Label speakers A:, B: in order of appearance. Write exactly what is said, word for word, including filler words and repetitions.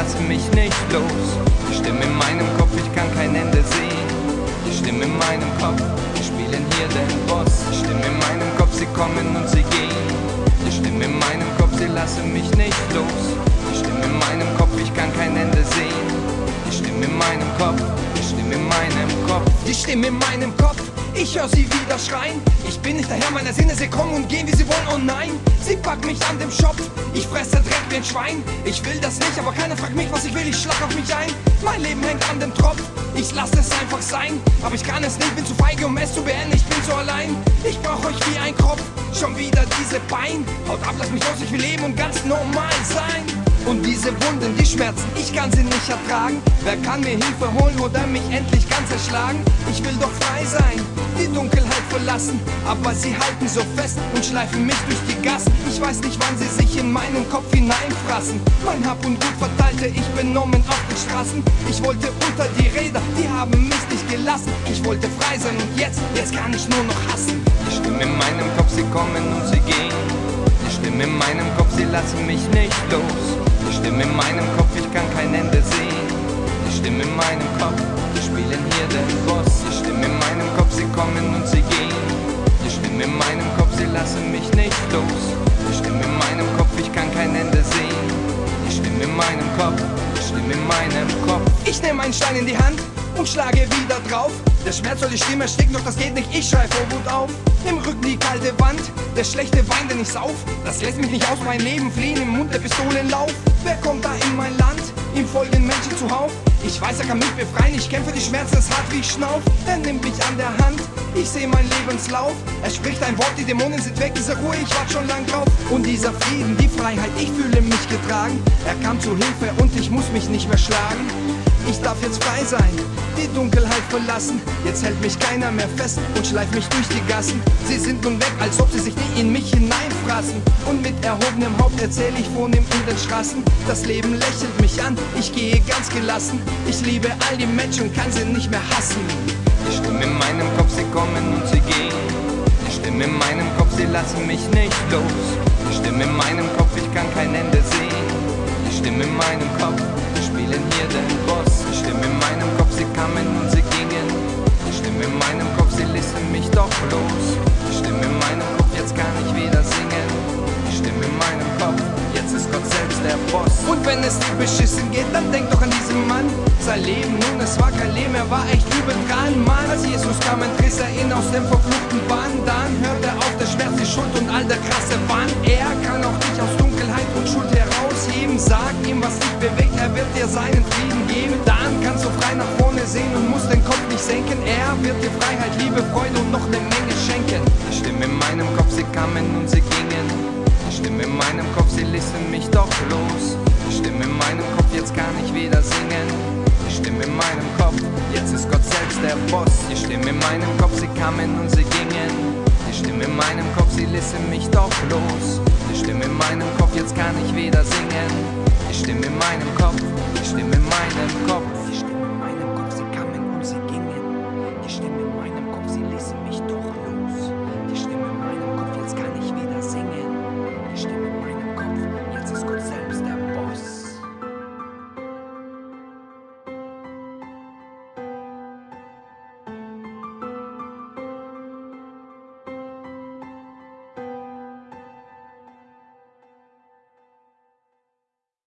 A: lassen mich nicht los. Die Stimme in meinem Kopf, ich kann kein Ende sehen. Die Stimme in meinem Kopf, wir spielen hier den Boss. Die Stimme in meinem Kopf, sie kommen und sie gehen. Die Stimme in meinem Kopf, sie lassen mich nicht los. Die Stimme in meinem Kopf, ich kann kein Ende sehen. Die Stimme in meinem Kopf, die Stimme in meinem Kopf.
B: Die Stimme in meinem Kopf, ich höre sie wieder schreien. Ich bin nicht der Herr meiner Sinne, sie kommen und gehen, wie sie wollen, oh nein. Sie packt mich an dem Schopf, ich fresse Dreck wie ein Schwein. Ich will das nicht, aber keiner fragt mich, was ich will, ich schlag auf mich ein. Mein Leben hängt an dem Tropf, ich lass es einfach sein. Aber ich kann es nicht, bin zu feige, um es zu beenden, ich bin so allein. Ich brauch euch wie ein Kopf, schon wieder diese Bein. Haut ab, lass mich los, ich will leben und ganz normal sein. Und diese Wunden, die Schmerzen, ich kann sie nicht ertragen. Wer kann mir Hilfe holen oder mich endlich ganz erschlagen? Ich will doch frei sein, die Dunkelheit verlassen. Aber sie halten so fest und schleifen mich durch die Gassen. Ich weiß nicht, wann sie sich in meinen Kopf hineinfrassen. Mein Hab und Gut verteilte ich benommen auf den Straßen. Ich wollte unter die Räder, die haben mich nicht gelassen. Ich wollte frei sein und jetzt, jetzt kann ich nur noch hassen.
A: Die Stimme in meinem Kopf, sie kommen und sie gehen. Die Stimme in meinem Kopf, sie lassen mich nicht los. Die Stimme in meinem Kopf, ich kann kein Ende sehen. Die Stimme in meinem Kopf, wir spielen hier den Boss. Die Stimme in meinem Kopf, sie kommen und sie gehen. Die Stimme in meinem Kopf, sie lassen mich nicht los. Die Stimme in meinem Kopf, ich kann kein Ende sehen. Die Stimme in meinem Kopf, die Stimme in meinem Kopf.
B: Ich nehme einen Stein in die Hand und schlage wieder drauf. Der Schmerz soll die Stimme ersticken, doch das geht nicht, ich schrei vor Wut auf. Im Rücken die kalte Wand, der schlechte Wein, den ich sauf. Das lässt mich nicht aus meinem Leben fliehen, im Mund der Pistolenlauf. Wer kommt da in mein Land? Ihm folgen Menschen zuhauf. Ich weiß, er kann mich befreien, ich kämpfe die Schmerzen, es hart wie ich schnauf. Er nimmt mich an der Hand, ich sehe meinen Lebenslauf. Er spricht ein Wort, die Dämonen sind weg, diese Ruhe, ich wart schon lang drauf. Und dieser Frieden, die Freiheit, ich fühle mich getragen. Er kam zu Hilfe und ich muss mich nicht mehr schlagen. Ich darf jetzt frei sein, die Dunkelheit verlassen. Jetzt hält mich keiner mehr fest und schleift mich durch die Gassen. Sie sind nun weg, als ob sie sich nie in mich hineinfrassen. Und mit erhobenem Haupt erzähl ich vornehm in den Straßen. Das Leben lächelt mich an, ich gehe ganz gelassen. Ich liebe all die Menschen und kann sie nicht mehr hassen.
A: Die Stimme in meinem Kopf, sie kommen und sie gehen. Die Stimme in meinem Kopf, sie lassen mich nicht los. Die Stimme in meinem Kopf, ich kann kein Ende sehen. Die Stimme in meinem Kopf, wir spielen hier den Boss. Die Stimme in meinem Kopf, sie kamen und sie gingen. Die Stimme in meinem Kopf, sie ließen mich doch los. Die Stimme in meinem Kopf, jetzt kann ich wieder singen. Die Stimme in meinem Kopf, jetzt ist Gott selbst der Boss.
B: Und wenn es dir beschissen geht, dann denk doch an diesen Mann. Sein Leben nun, es war kein Leben, er war echt übel dran. Mann, als Jesus kam, entriss er ihn aus dem verfluchten Bahn. Dann hört er auf, der Schmerz, die Schuld und all der krasse Wahn. Er kann auch dich aus Dunkelheit und Schuld herausheben. Sag ihm, was dich bewegt, er wird dir seinen Frieden geben. Dann kannst du frei nach vorne sehen und musst den Kopf nicht senken. Er wird dir Freiheit, Liebe, Freude und noch eine Menge schenken.
A: Die Stimme in meinem Kopf, sie kamen und sie gingen. Die Stimme in meinem Kopf, sie ließen mich doch los. Die Stimme in meinem Kopf, jetzt kann ich wieder singen. Die Stimme in meinem Kopf, jetzt ist Gott selbst der Boss. Die Stimme in meinem Kopf, sie kamen und sie gingen. Die Stimme in meinem Kopf, sie ließen mich doch los. Die Stimme in meinem Kopf, jetzt kann ich wieder singen. Die Stimme in meinem Kopf, die Stimme in meinem Kopf.